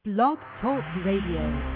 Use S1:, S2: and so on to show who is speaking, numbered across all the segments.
S1: Blog Talk Radio.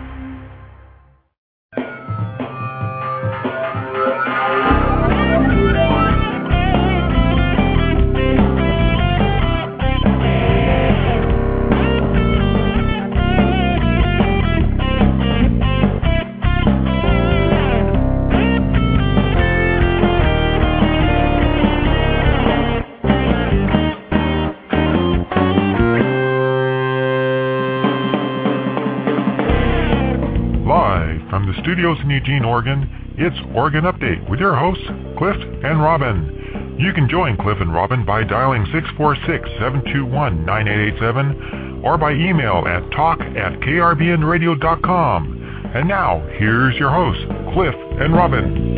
S2: Studios in Eugene, Oregon, it's Oregon Update with your hosts, Cliff and Robin. You can join Cliff and Robin by dialing 646-721-9887 or by email at talk@krbnradio.com. And now, here's your hosts, Cliff and Robin.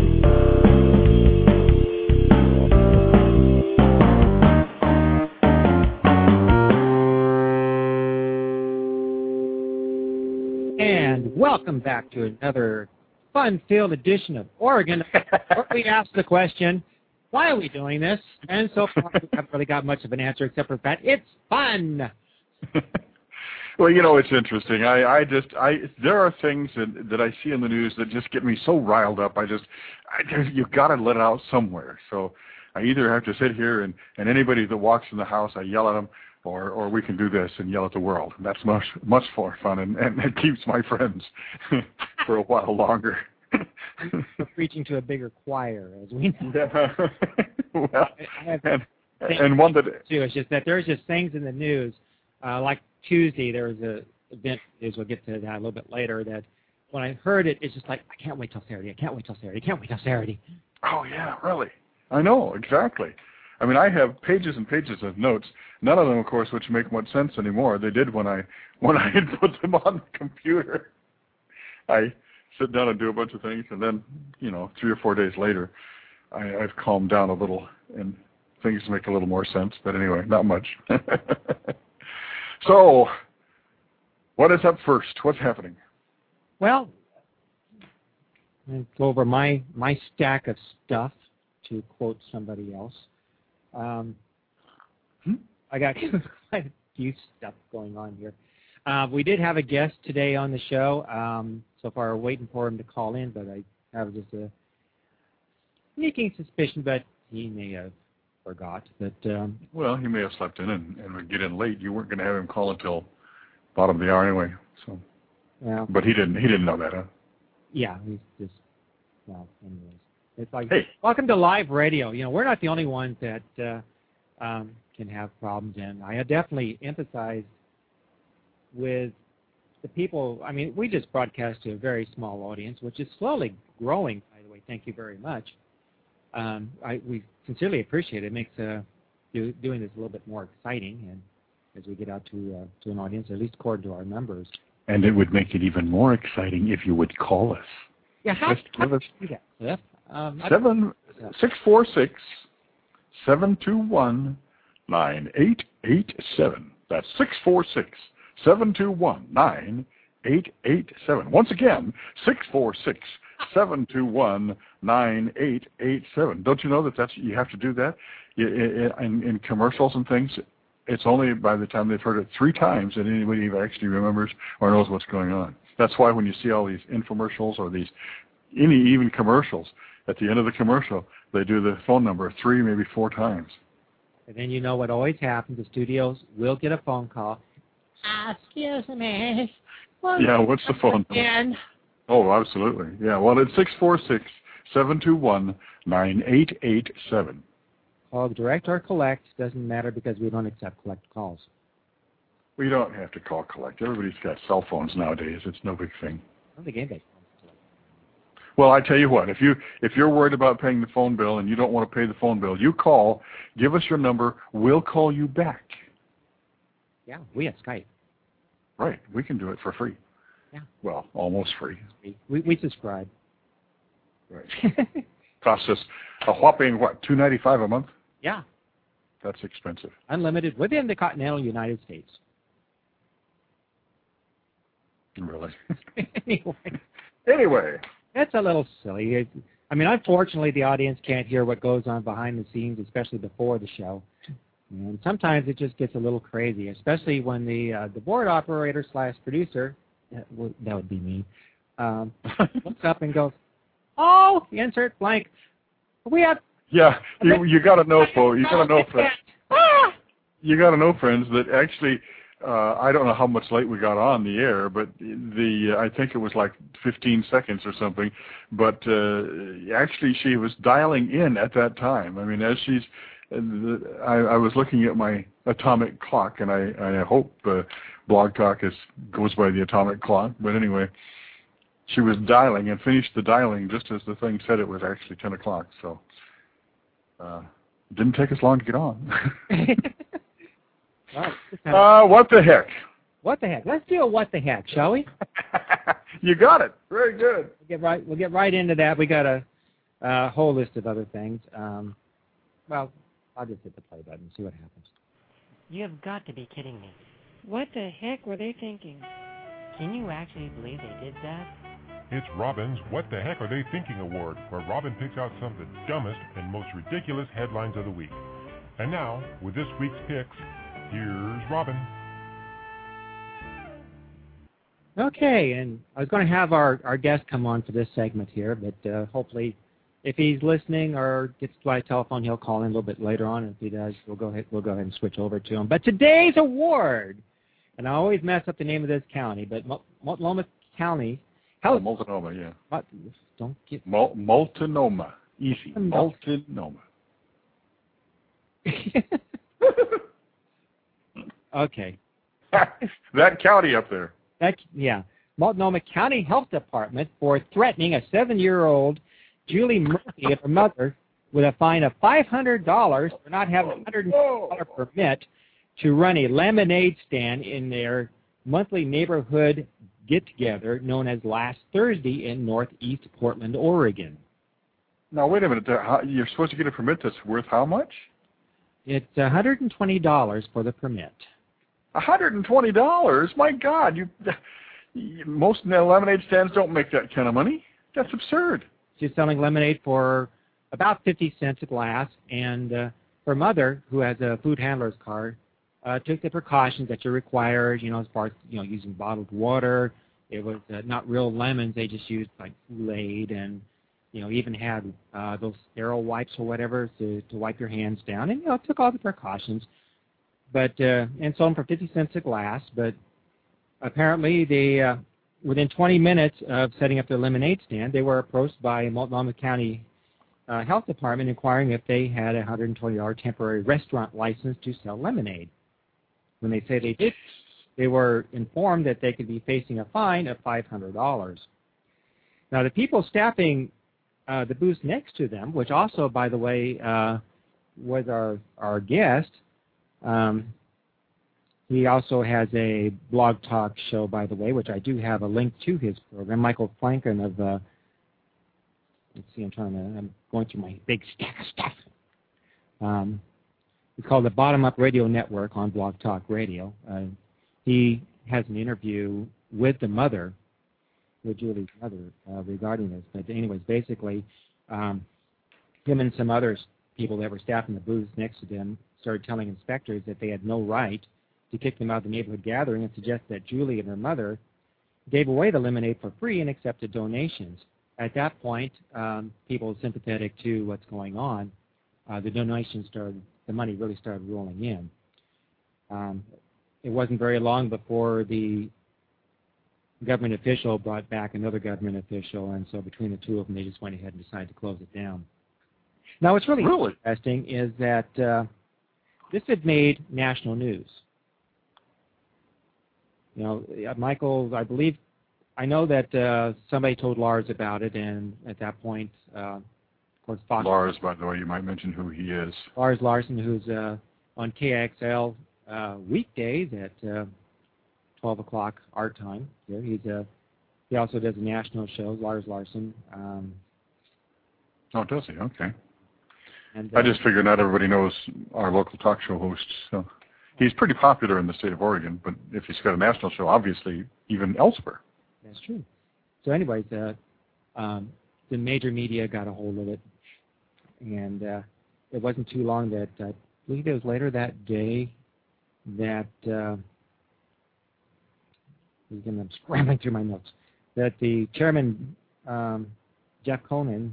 S3: Welcome back to another fun-filled edition of Oregon, where we ask the question, why are we doing this? And so far, we haven't really got much of an answer except for that it's fun.
S4: Well, you know, it's interesting. There are things that I see in the news that just get me so riled up. You've got to let it out somewhere. So I either have to sit here and anybody that walks in the house, I yell at them, or we can do this and yell at the world. That's much more fun, and it keeps my friends for a while longer.
S3: We're preaching to a bigger choir, as we know.
S4: Well, and one that
S3: too. It's just that there's just things in the news, like Tuesday. There was an event. We'll get to that a little bit later. That when I heard it, it's just like I can't wait till Saturday. I can't wait till Saturday. I can't wait till Saturday.
S4: Oh yeah, really? I know exactly. I mean, I have pages and pages of notes. None of them, of course, which make much sense anymore. They did when I had put them on the computer. I sit down and do a bunch of things, and then, 3 or 4 days later, I've calmed down a little, and things make a little more sense. But anyway, not much. So, what is up first? What's happening?
S3: Well, I'll go over my stack of stuff, to quote somebody else. I got quite a few stuff going on here. We did have a guest today on the show. So far, we're waiting for him to call in, but I have just a sneaking suspicion, but he may have forgot. But
S4: well, he may have slept in and would get in late. You weren't going to have him call until bottom of the hour anyway. So,
S3: yeah.
S4: But he didn't know that, huh?
S3: Yeah, he's just anyways. It's like,
S4: hey,
S3: welcome to live radio. We're not the only ones that can have problems, and I definitely emphasize with the people. I mean, we just broadcast to a very small audience, which is slowly growing, by the way. Thank you very much. We sincerely appreciate it. It makes doing this a little bit more exciting, and as we get out to an audience, at least according to our numbers.
S4: And it would make it even more exciting if you would call us.
S3: Yeah, how do you do that, Cliff?
S4: 646-721-9887. That's 646-721-9887. Once again, 646-721-9887. Don't you know that you have to do that in commercials and things? It's only by the time they've heard it 3 times that anybody actually remembers or knows what's going on. That's why when you see all these infomercials or even commercials, at the end of the commercial, they do the phone number 3, maybe 4 times.
S3: And then you know what always happens. The studios will get a phone call. Excuse me.
S4: Yeah, what's the phone number? Oh, absolutely. Yeah, well, it's 646-721-9887.
S3: Call direct or collect. Doesn't matter because we don't accept collect calls.
S4: We don't have to call collect. Everybody's got cell phones nowadays. It's no big thing.
S3: I don't think anybody.
S4: Well, I tell you what, if you're worried about paying the phone bill and you don't want to pay the phone bill, you call, give us your number, we'll call you back.
S3: Yeah, we have Skype.
S4: Right, we can do it for free.
S3: Yeah.
S4: Well, almost free.
S3: We subscribe.
S4: Right. Costs us a whopping, $2.95 a month?
S3: Yeah.
S4: That's expensive.
S3: Unlimited within the continental United States.
S4: Really?
S3: Anyway. That's a little silly. I mean, unfortunately, the audience can't hear what goes on behind the scenes, especially before the show. And sometimes it just gets a little crazy, especially when the board operator / producer, that would be me, looks up and goes, "Oh, insert blank. We have."
S4: Yeah, you got to know, folks. You got to know, friends. You got to know, friends, that actually, I don't know how much late we got on the air, but I think it was like 15 seconds or something. But actually, she was dialing in at that time. I mean, as she's, I was looking at my atomic clock, and I hope Blog Talk goes by the atomic clock. But anyway, she was dialing and finished the dialing just as the thing said it was actually 10 o'clock. So didn't take us long to get on. What the heck?
S3: What the heck? Let's do a what the heck, shall we?
S4: You got it. Very good.
S3: We'll get right into that. We got a whole list of other things. Well, I'll just hit the play button and see what happens.
S5: You have got to be kidding me.
S1: What the heck were they thinking?
S5: Can you actually believe they did that?
S2: It's Robin's What the Heck Are They Thinking Award, where Robin picks out some of the dumbest and most ridiculous headlines of the week. And now, with this week's picks, here's Robin.
S3: Okay, and I was going to have our guest come on for this segment here, but hopefully, if he's listening or gets by telephone, he'll call in a little bit later on. And if he does, we'll go ahead and switch over to him. But today's award, and I always mess up the name of this county, but Multnomah County.
S4: Multnomah, yeah.
S3: Don't get
S4: Multnomah. Easy. Multnomah.
S3: Okay.
S4: That county up there.
S3: Multnomah County Health Department for threatening a 7-year-old Julie Murphy and her mother with a fine of $500 for not having a $100 permit to run a lemonade stand in their monthly neighborhood get-together known as Last Thursday in Northeast Portland, Oregon.
S4: Now, wait a minute. You're supposed to get a permit that's worth how much?
S3: It's $120 for the permit.
S4: $120? My God! Most lemonade stands don't make that kind of money. That's absurd.
S3: She's selling lemonade for about 50 cents a glass, and her mother, who has a food handler's card, took the precautions that you're required, as far as, using bottled water. It was not real lemons. They just used, like, Kool-Aid and, even had those sterile wipes or whatever to wipe your hands down. And, took all the precautions. But and sold them for 50 cents a glass. But apparently, they within 20 minutes of setting up their lemonade stand, they were approached by Multnomah County Health Department inquiring if they had a $120 temporary restaurant license to sell lemonade. When they say they did, they were informed that they could be facing a fine of $500. Now, the people staffing the booth next to them, which also, by the way, was our guest, he also has a blog talk show, by the way, which I do have a link to his program. Michael Franken of, let's see, I'm going through my big stack of stuff. It's called the Bottom Up Radio Network on Blog Talk Radio. He has an interview with the mother, with Julie's mother, regarding this. But anyways, basically, him and some other people that were staffing the booths next to them started telling inspectors that they had no right to kick them out of the neighborhood gathering and suggest that Julie and her mother gave away the lemonade for free and accepted donations. At that point, people sympathetic to what's going on, the money really started rolling in. It wasn't very long before the government official brought back another government official, and so between the two of them, they just went ahead and decided to close it down. Now, what's really interesting is that this had made national news. Michael, I know that somebody told Lars about it, and at that point, of course, Fox.
S4: Lars, by the way, you might mention who he is.
S3: Lars Larson, who's on KXL weekdays at 12 o'clock our time. He also does a national show, Lars Larson.
S4: Oh, does he? Okay.
S3: And,
S4: I just figure not everybody knows our local talk show hosts. So he's pretty popular in the state of Oregon, but if he's got a national show, obviously even elsewhere.
S3: That's true. So anyways, the major media got a hold of it, and it wasn't too long that believe it was later that day that I'm scrambling through my notes, that the chairman, Jeff Conan,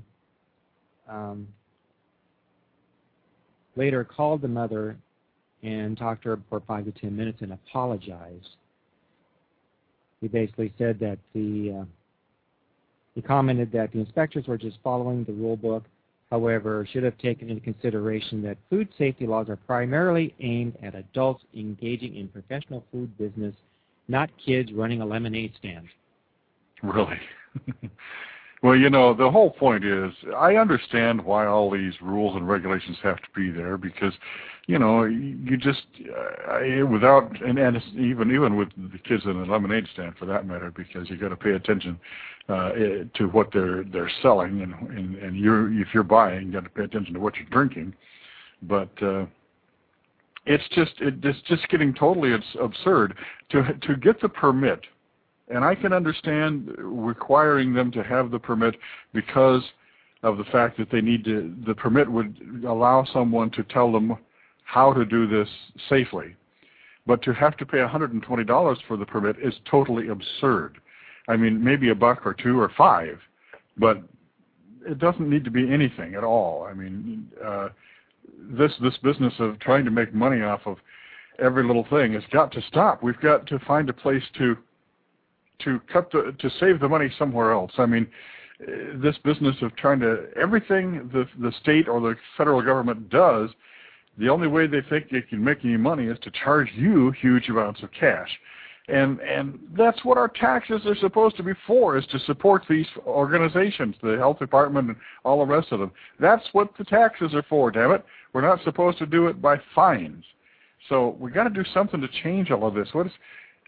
S3: later called the mother and talked to her for 5 to 10 minutes and apologized. He basically said that he commented that the inspectors were just following the rule book, however, should have taken into consideration that food safety laws are primarily aimed at adults engaging in professional food business, not kids running a lemonade stand.
S4: Really? Well, the whole point is, I understand why all these rules and regulations have to be there, because, you just, without, and it's even with the kids in the lemonade stand for that matter, because you got to pay attention to what they're selling, and if you're buying, you got to pay attention to what you're drinking. But it's just getting totally absurd to get the permit. And I can understand requiring them to have the permit because of the fact that they need to. The permit would allow someone to tell them how to do this safely. But to have to pay $120 for the permit is totally absurd. I mean, maybe $1 or $2 or $5, but it doesn't need to be anything at all. I mean, this business of trying to make money off of every little thing has got to stop. We've got to find a place to save the money somewhere else. I mean, this business of trying to, everything the state or the federal government does, the only way they think they can make any money is to charge you huge amounts of cash. And that's what our taxes are supposed to be for, is to support these organizations, the health department and all the rest of them. That's what the taxes are for, damn it. We're not supposed to do it by fines. So we got to do something to change all of this. What is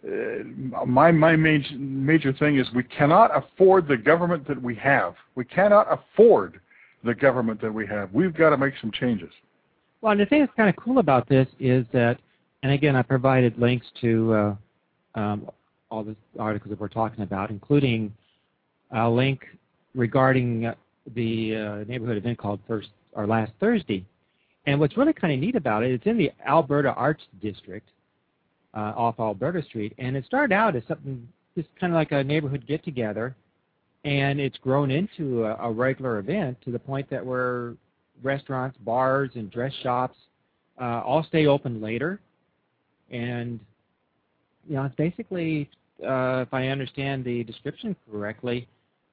S4: my major thing is we cannot afford the government that we have. We cannot afford the government that we have. We've got to make some changes.
S3: Well, and the thing that's kind of cool about this is that, and again, I provided links to all the articles that we're talking about, including a link regarding the neighborhood event called last Thursday. And what's really kind of neat about it, it's in the Alberta Arts District, off Alberta Street, and it started out as something just kind of like a neighborhood get-together, and it's grown into a regular event to the point that where restaurants, bars, and dress shops all stay open later. And, it's basically, if I understand the description correctly,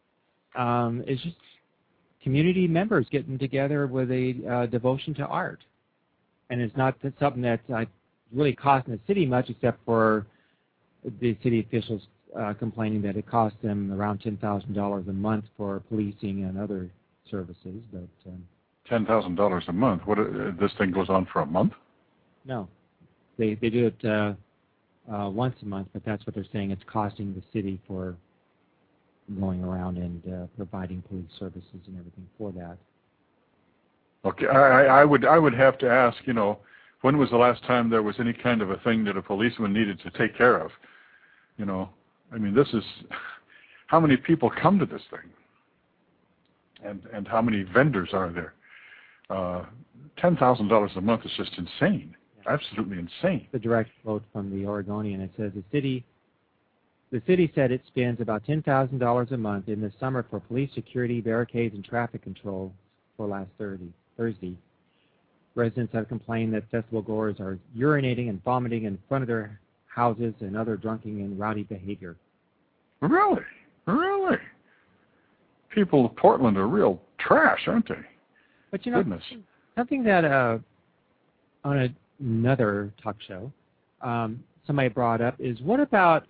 S3: it's just community members getting together with a devotion to art. And it's not something that's really costing the city much, except for the city officials complaining that it costs them around $10,000 a month for policing and other services. But
S4: $10,000 a month? What? This thing goes on for a month?
S3: No, they do it once a month, but that's what they're saying. It's costing the city for going around and providing police services and everything for that.
S4: Okay, I would have to ask, when was the last time there was any kind of a thing that a policeman needed to take care of? I mean, this is, how many people come to this thing? And how many vendors are there? $10,000 a month is just insane. Yeah. Absolutely insane.
S3: The direct quote from the Oregonian, it says, the city said it spends about $10,000 a month in the summer for police security, barricades, and traffic control for last Thursday. Residents have complained that festival goers are urinating and vomiting in front of their houses and other drunken and rowdy behavior.
S4: Really? Really? People of Portland are real trash, aren't they?
S3: But
S4: Goodness.
S3: Something that on another talk show somebody brought up is, what about,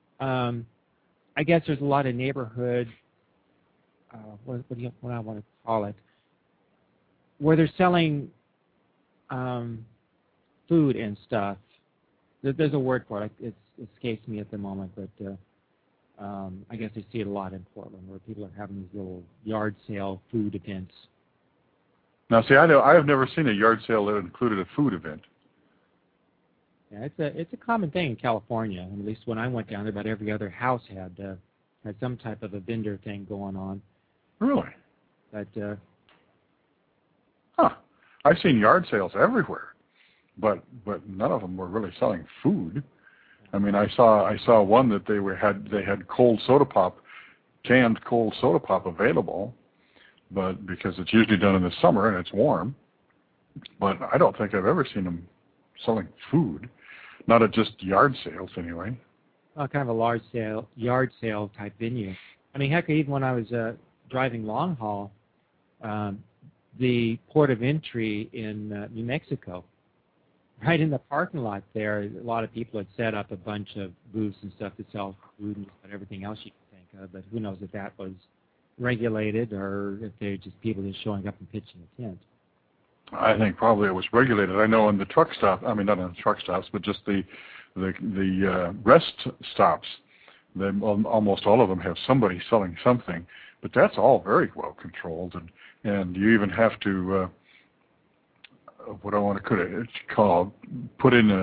S3: I guess there's a lot of neighborhood, what I want to call it, where they're selling food and stuff. There's a word for it. It escapes me at the moment, but I guess I see it a lot in Portland, where people are having these little yard sale food events.
S4: Now, see, I have never seen a yard sale that included a food event.
S3: Yeah, it's a common thing in California. At least when I went down there, about every other house had some type of a vendor thing going on.
S4: Really?
S3: But
S4: I've seen yard sales everywhere. but none of them were really selling food. I mean, I saw one that they had cold soda pop, canned cold soda pop available, but because it's usually done in the summer and it's warm. But I don't think I've ever seen them selling food, not at just yard sales anyway.
S3: Well, kind of a yard sale type venue. I mean, heck, even when I was driving long haul, the port of entry in New Mexico, right in the parking lot there, a lot of people had set up a bunch of booths and stuff to sell food and everything else you can think of, but who knows if that was regulated or if they're just people just showing up and pitching a tent.
S4: I think probably it was regulated. I know in the truck stop, I mean, not in the truck stops, but just the rest stops, almost all of them have somebody selling something, but that's all very well controlled, and you even have to what I want to call put in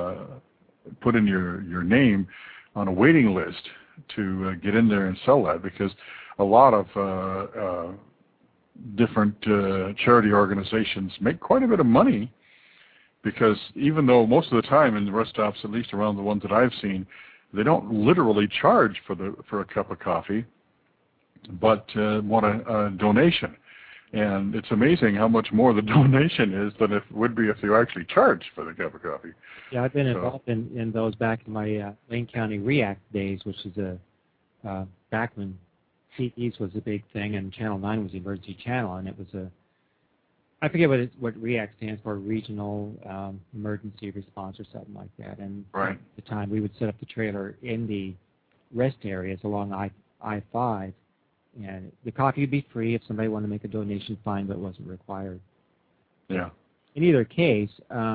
S4: your name on a waiting list to get in there and sell that, because a lot of different charity organizations make quite a bit of money, because even though most of the time in the rest stops, at least around the ones that I've seen, they don't literally charge for a cup of coffee, but want a donation. And it's amazing how much more the donation is than it would be if you actually charged for the cup of coffee.
S3: Yeah, I've been involved in those back in my Lane County REACT days, which is back when CEs was a big thing and Channel 9 was the emergency channel, and it was I forget what REACT stands for, Regional Emergency Response or something like that. And
S4: right.
S3: At the time, we would set up the trailer in the rest areas along I-5, and the coffee would be free. If somebody wanted to make a donation, fine, but it wasn't required.
S4: Yeah.
S3: In either case,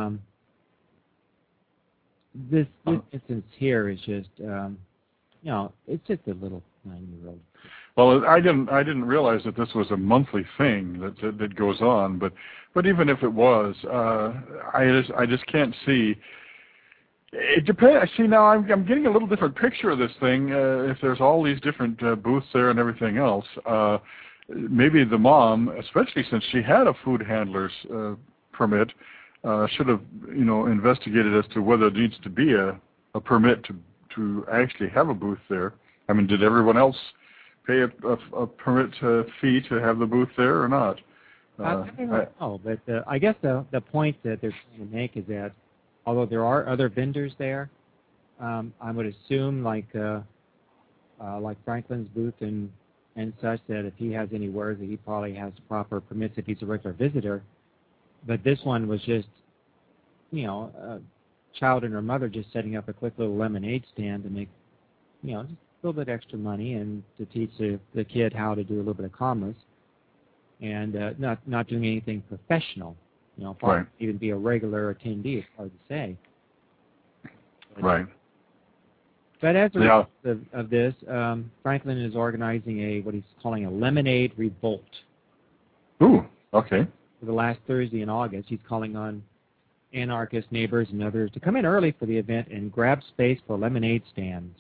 S3: this instance here is just, it's just a little 9-year-old.
S4: Well, I didn't realize that this was a monthly thing that goes on, but even if it was, I just can't see. It depends. See, now I'm getting a little different picture of this thing. If there's all these different booths there and everything else, maybe the mom, especially since she had a food handler's permit, should have investigated as to whether there needs to be a permit to actually have a booth there. I mean, did everyone else pay a permit fee to have the booth there or not?
S3: I don't know, but I guess the point that they're trying to make is that although there are other vendors there, I would assume like Franklin's booth and such, that if he has any words, that he probably has proper permits if he's a regular visitor. But this one was just, a child and her mother just setting up a quick little lemonade stand to make, just a little bit extra money and to teach the kid how to do a little bit of commerce, and not doing anything professional.
S4: Right.
S3: Even be a regular attendee, it's hard to say. But,
S4: right.
S3: But as a result of this, Franklin is organizing what he's calling a lemonade revolt.
S4: Ooh, okay.
S3: For the last Thursday in August, he's calling on anarchist neighbors and others to come in early for the event and grab space for lemonade stands.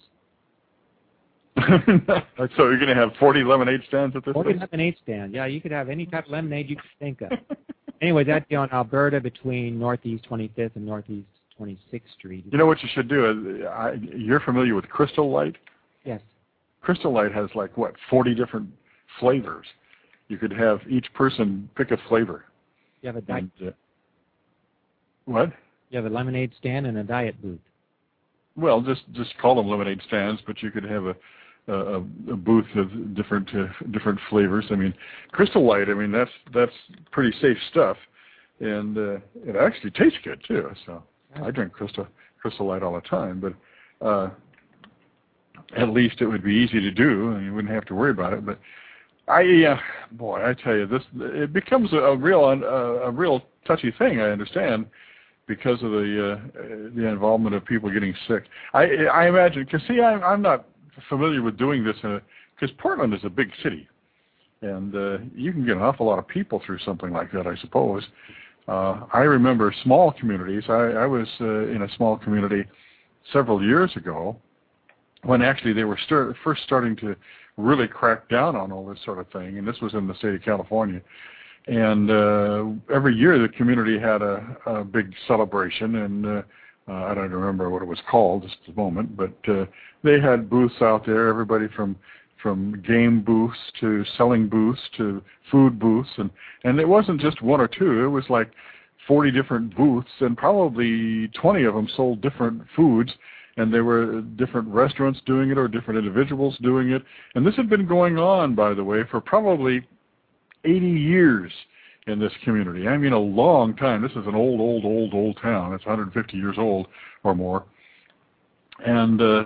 S4: So you're going to have 40 lemonade stands at this
S3: 40
S4: place?
S3: lemonade stand. Yeah, you could have any type of lemonade you could think of. Anyway, that's on Alberta between Northeast 25th and Northeast 26th Street.
S4: You know what you should do? You're familiar with Crystal Light?
S3: Yes.
S4: Crystal Light has 40 different flavors. You could have each person pick a flavor.
S3: You have a diet.
S4: What?
S3: You have a lemonade stand and a diet booth.
S4: Well, just call them lemonade stands, but you could have a booth of different flavors. I mean, Crystal Light, that's pretty safe stuff, and it actually tastes good too. So I drink Crystal Light all the time, but at least it would be easy to do, and you wouldn't have to worry about it. But I tell you, it becomes a real touchy thing. I understand, because of the involvement of people getting sick. I imagine, because see, I'm not familiar with doing this because Portland is a big city, and you can get an awful lot of people through something like that, I suppose. I remember small communities. I was in a small community several years ago when actually they were first starting to really crack down on all this sort of thing, and this was in the state of California. And every year the community had a big celebration, and I don't remember what it was called just at the moment, but they had booths out there, everybody from game booths to selling booths to food booths, and it wasn't just one or two, it was like 40 different booths, and probably 20 of them sold different foods, and there were different restaurants doing it or different individuals doing it. And this had been going on, by the way, for probably 80 years in this community. I mean, a long time. This is an old town. It's 150 years old or more. And the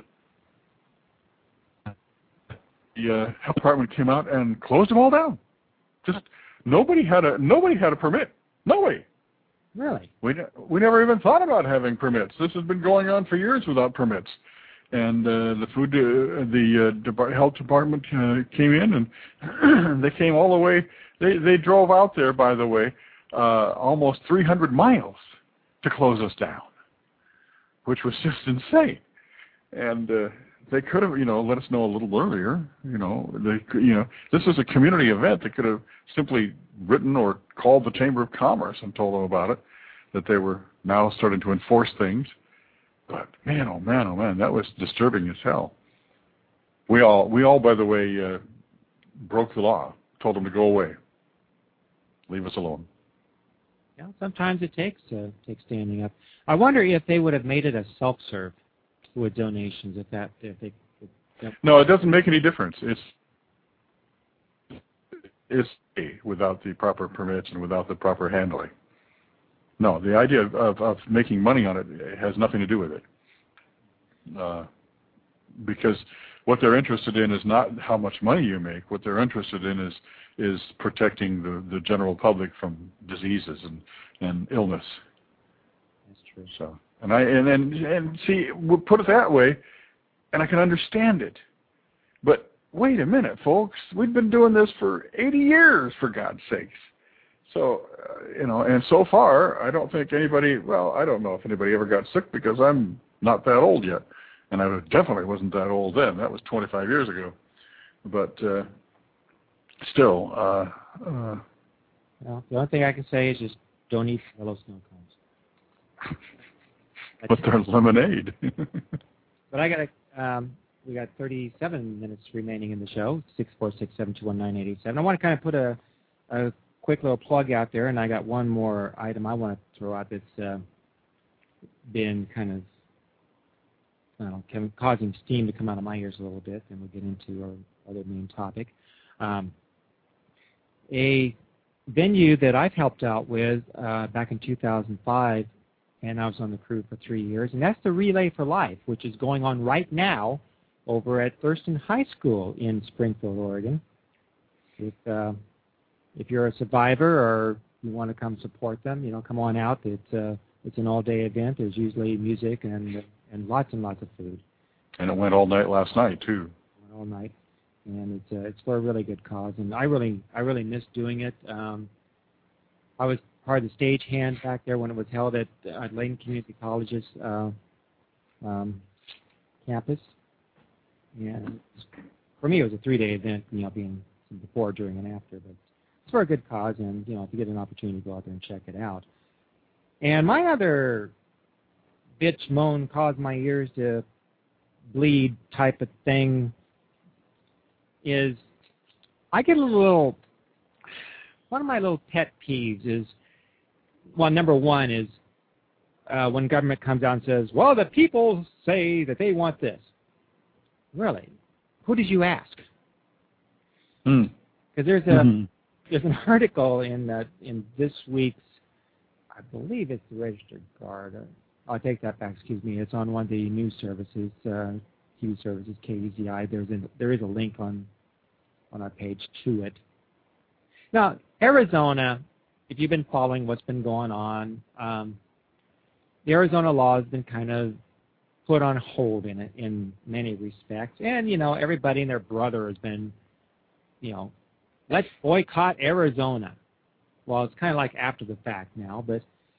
S4: health department came out and closed them all down. Just nobody had a permit. Nobody.
S3: Really?
S4: We never even thought about having permits. This has been going on for years without permits. And the health department came in, and they came all the way. They drove out there, by the way, almost 300 miles to close us down, which was just insane. And they could have, let us know a little earlier. This is a community event. They could have simply written or called the Chamber of Commerce and told them about it, that they were now starting to enforce things. But man, oh man, that was disturbing as hell. We all, by the way, broke the law. Told them to go away. Leave us alone.
S3: Yeah, sometimes it takes standing up. I wonder if they would have made it a self-serve with donations. If they.
S4: No, it doesn't make any difference. It's without the proper permits and without the proper handling. No, the idea of making money on it has nothing to do with it. Because what they're interested in is not how much money you make. What they're interested in is protecting the general public from diseases and illness.
S3: That's true.
S4: So, and see, we'll put it that way, and I can understand it. But wait a minute, folks. We've been doing this for 80 years, for God's sakes. So, and so far, I don't think anybody, I don't know if anybody ever got sick because I'm not that old yet. And I definitely wasn't that old then. That was 25 years ago. But still.
S3: Well, the only thing I can say is just don't eat yellow snow cones.
S4: But there's lemonade.
S3: But I got we got 37 minutes remaining in the show, 646-721-9887. I want to kind of put a quick little plug out there, and I got one more item I want to throw out that's been kind of causing steam to come out of my ears a little bit, and we'll get into our other main topic. A venue that I've helped out with back in 2005, and I was on the crew for 3 years, and that's the Relay for Life, which is going on right now over at Thurston High School in Springfield, Oregon. If you're a survivor or you want to come support them, come on out. It's an all-day event. There's usually music and lots and lots of food.
S4: And it went all night last night too.
S3: It went all night, and it's for a really good cause. And I really miss doing it. I was part of the stagehand back there when it was held at Layton Community College's campus. And for me, it was a 3-day event. Being before, during, and after, but it's for a good cause, and if you get an opportunity to go out there and check it out. And my other bitch moan cause my ears to bleed type of thing is I get a little, one of my little pet peeves is, well, number one is when government comes out and says, well, the people say that they want this. Really? Who did you ask? Because there's an article in this week's, I believe it's the Registered Guard. I'll take that back. Excuse me. It's on one of the news services, TV services, KEZI. There is a link on our page to it. Now, Arizona, if you've been following what's been going on, the Arizona law has been kind of put on hold in many respects, and everybody and their brother has been, let's boycott Arizona. Well, it's kind of like after the fact now, but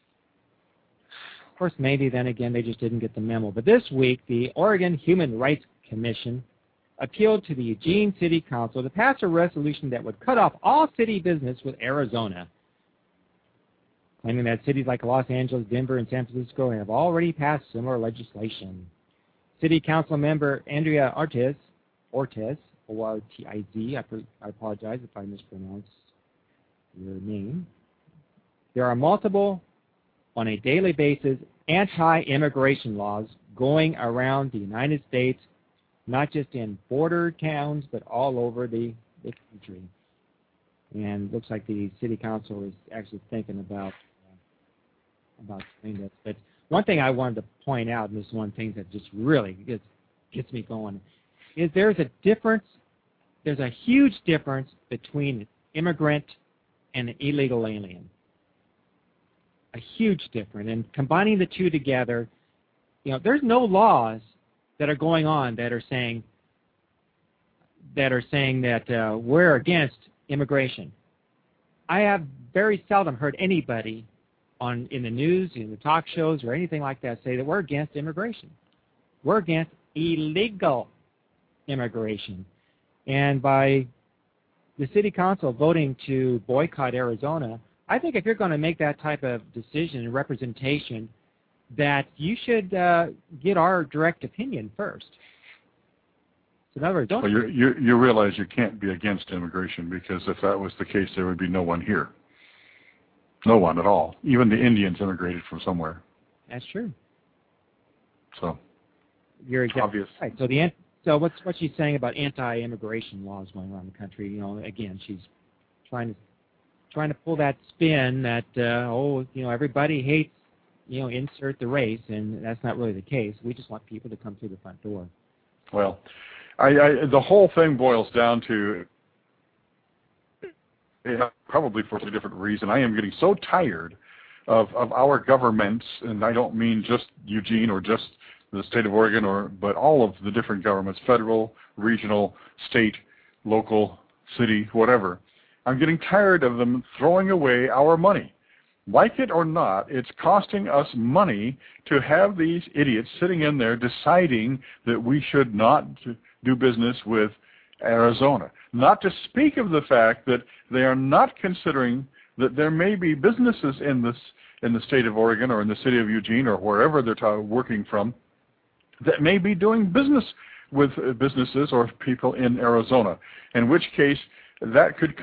S3: of course maybe then again they just didn't get the memo. But this week, the Oregon Human Rights Commission appealed to the Eugene City Council to pass a resolution that would cut off all city business with Arizona, claiming that cities like Los Angeles, Denver, and San Francisco have already passed similar legislation. City Council member Andrea Ortiz, O-R-T-I-Z, I apologize if I mispronounce your name. There are multiple, on a daily basis, anti-immigration laws going around the United States, not just in border towns, but all over the country. And it looks like the City Council is actually thinking about doing this. But one thing I wanted to point out, and this is one thing that just really gets me going, is there's a huge difference between an immigrant and an illegal alien. A huge difference. And combining the two together, there's no laws that are going on that are saying that we're against immigration. I have very seldom heard anybody in the news, in the talk shows, or anything like that say that we're against immigration. We're against illegal immigration. And by the City Council voting to boycott Arizona, I think if you're going to make that type of decision and representation, that you should get our direct opinion first. So in other words,
S4: Well, you realize you can't be against immigration, because if that was the case, there would be no one here. No one at all. Even the Indians immigrated from somewhere.
S3: That's true.
S4: So
S3: you're exactly
S4: obvious.
S3: right. So what's she's saying about anti-immigration laws going around the country? Again, she's trying to pull that spin that everybody hates, insert the race, and that's not really the case. We just want people to come through the front door.
S4: Well, the whole thing boils down to, probably for a different reason, I am getting so tired of our governments, and I don't mean just Eugene or just the state of Oregon, but all of the different governments, federal, regional, state, local, city, whatever. I'm getting tired of them throwing away our money. Like it or not, it's costing us money to have these idiots sitting in there deciding that we should not do business with Arizona. Not to speak of the fact that they are not considering that there may be businesses in the state of Oregon or in the city of Eugene or wherever they're working from that may be doing business with businesses or people in Arizona, in which case that could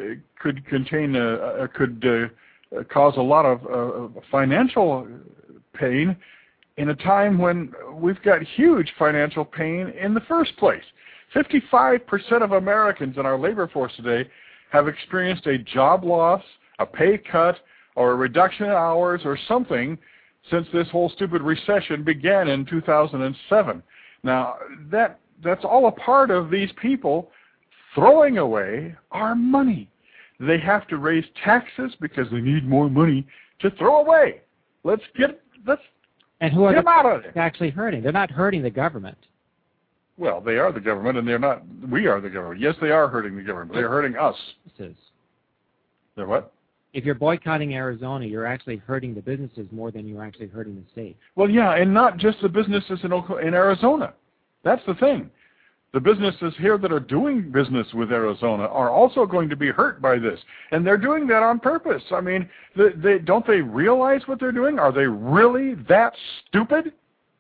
S4: cause a lot of financial pain in a time when we've got huge financial pain in the first place. 55% of Americans in our labor force today have experienced a job loss, a pay cut, or a reduction in hours or something since this whole stupid recession began in 2007. Now, that's all a part of these people throwing away our money. They have to raise taxes because they need more money to throw away.
S3: And who are
S4: get them out of it.
S3: Actually hurting? They're not hurting the government.
S4: Well, they are the government, and they're not. We are the government. Yes, they are hurting the government. They're hurting us. They're what?
S3: If you're boycotting Arizona, you're actually hurting the businesses more than you're actually hurting the state.
S4: Well, yeah, and not just the businesses in Arizona. That's the thing. The businesses here that are doing business with Arizona are also going to be hurt by this, and they're doing that on purpose. I mean, don't they realize what they're doing? Are they really that stupid?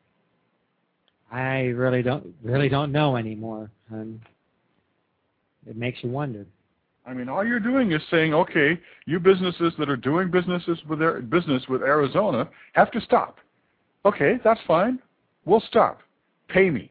S3: I really don't know anymore. It makes you wonder.
S4: I mean, all you're doing is saying, okay, you businesses that are doing business with Arizona have to stop. Okay, that's fine. We'll stop. Pay me.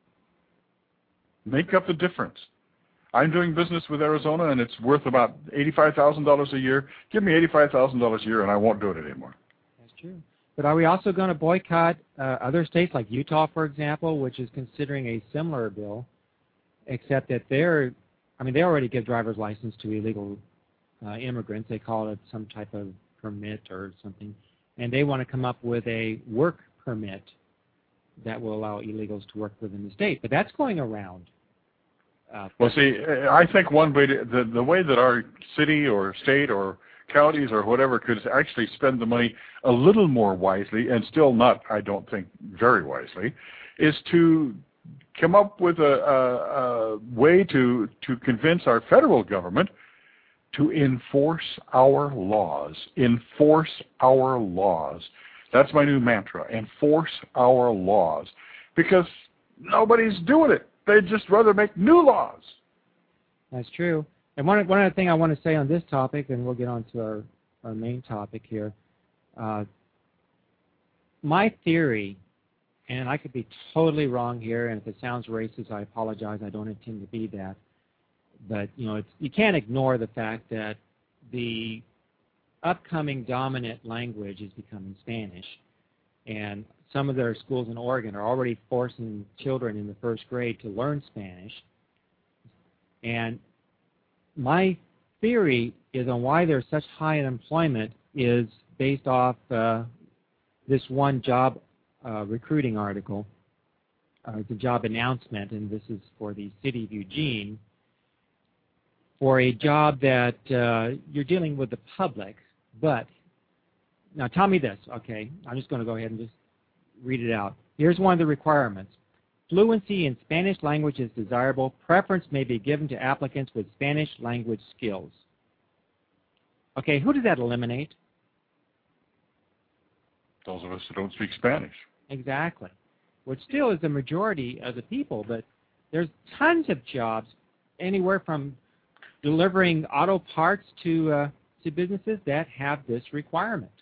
S4: Make up the difference. I'm doing business with Arizona, and it's worth about $85,000 a year. Give me $85,000 a year, and I won't do it anymore.
S3: That's true. But are we also going to boycott other states like Utah, for example, which is considering a similar bill, except that they already give driver's license to illegal immigrants. They call it some type of permit or something, and they want to come up with a work permit that will allow illegals to work within the state. But that's going around.
S4: Well, see, I think one way the way that our city or state or counties or whatever could actually spend the money a little more wisely, and still not, I don't think, very wisely, is to come up with a way to convince our federal government to enforce our laws. Enforce our laws. That's my new mantra. Enforce our laws. Because nobody's doing it. They'd just rather make new laws.
S3: That's true. And one other thing I want to say on this topic, and we'll get on to our main topic here. My theory, and I could be totally wrong here, and if it sounds racist, I apologize. I don't intend to be that. But, you can't ignore the fact that the upcoming dominant language is becoming Spanish. And some of their schools in Oregon are already forcing children in the first grade to learn Spanish. And my theory is on why there's such high unemployment is based off this one job recruiting article. It's a job announcement, and this is for the city of Eugene, for a job that you're dealing with the public. But now tell me this, okay? I'm just going to go ahead and just read it out. Here's one of the requirements. Fluency in Spanish language is desirable. Preference may be given to applicants with Spanish language skills. Okay, who does that eliminate?
S4: Those of us who don't speak Spanish.
S3: Exactly. Which still is the majority of the people, but there's tons of jobs, anywhere from delivering auto parts to businesses that have this requirement.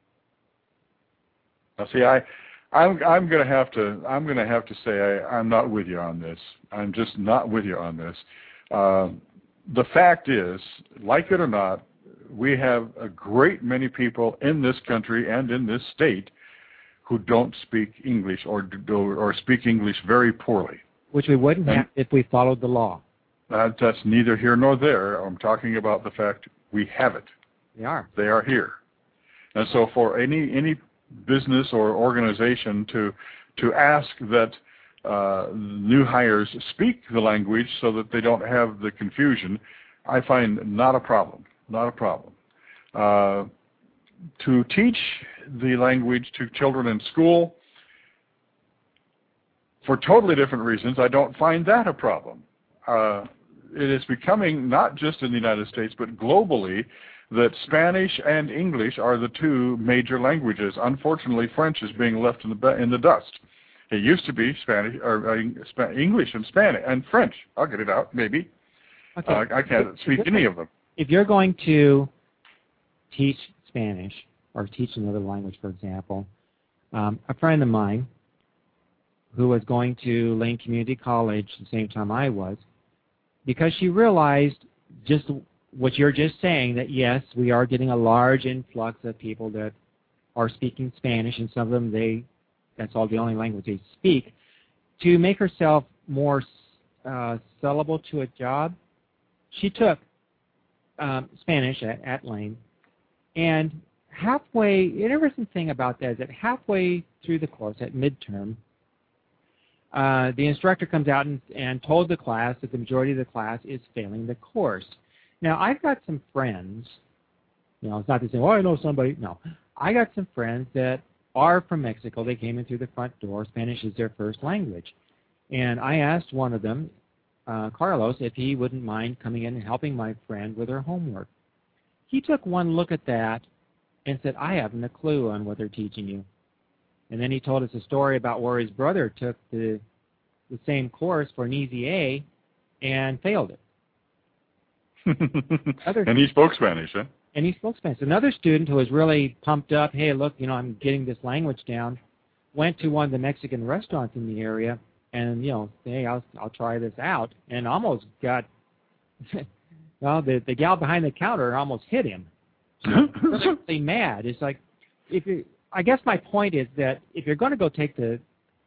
S4: Now, see, I'm going to have to say I'm not with you on this. I'm just not with you on this. The fact is, like it or not, we have a great many people in this country and in this state who don't speak English or speak English very poorly.
S3: Which we wouldn't have if we followed the law.
S4: That's neither here nor there. I'm talking about the fact we have it.
S3: They are.
S4: They are here. And so for any business or organization to ask that new hires speak the language so that they don't have the confusion, I find not a problem. Not a problem. To teach the language to children in school, for totally different reasons, I don't find that a problem. It is becoming, not just in the United States, but globally, that Spanish and English are the two major languages. Unfortunately, French is being left in the dust. It used to be Spanish or English and Spanish and French. I'll get it out, maybe. Okay. I can't speak any of them.
S3: If you're going to teach Spanish or teach another language, for example, a friend of mine who was going to Lane Community College the same time I was, because she realized just what you're just saying, that yes, we are getting a large influx of people that are speaking Spanish, and some of them, that's all the only language they speak. To make herself more sellable to a job, she took Spanish at Lane, and halfway, the interesting thing about that is that halfway through the course, at midterm, the instructor comes out and told the class that the majority of the class is failing the course. Now, I've got some friends, it's not to say, I know somebody. No, I got some friends that are from Mexico. They came in through the front door. Spanish is their first language. And I asked one of them, Carlos, if he wouldn't mind coming in and helping my friend with her homework. He took one look at that and said, I haven't a clue on what they're teaching you. And then he told us a story about where his brother took the same course for an easy A and failed it.
S4: And he spoke Spanish, huh?
S3: And he spoke Spanish. Another student who was really pumped up, hey, look, I'm getting this language down, went to one of the Mexican restaurants in the area and, hey, I'll try this out, and almost got, well, the gal behind the counter almost hit him. Really mad. It's like, I guess my point is that if you're going to go take because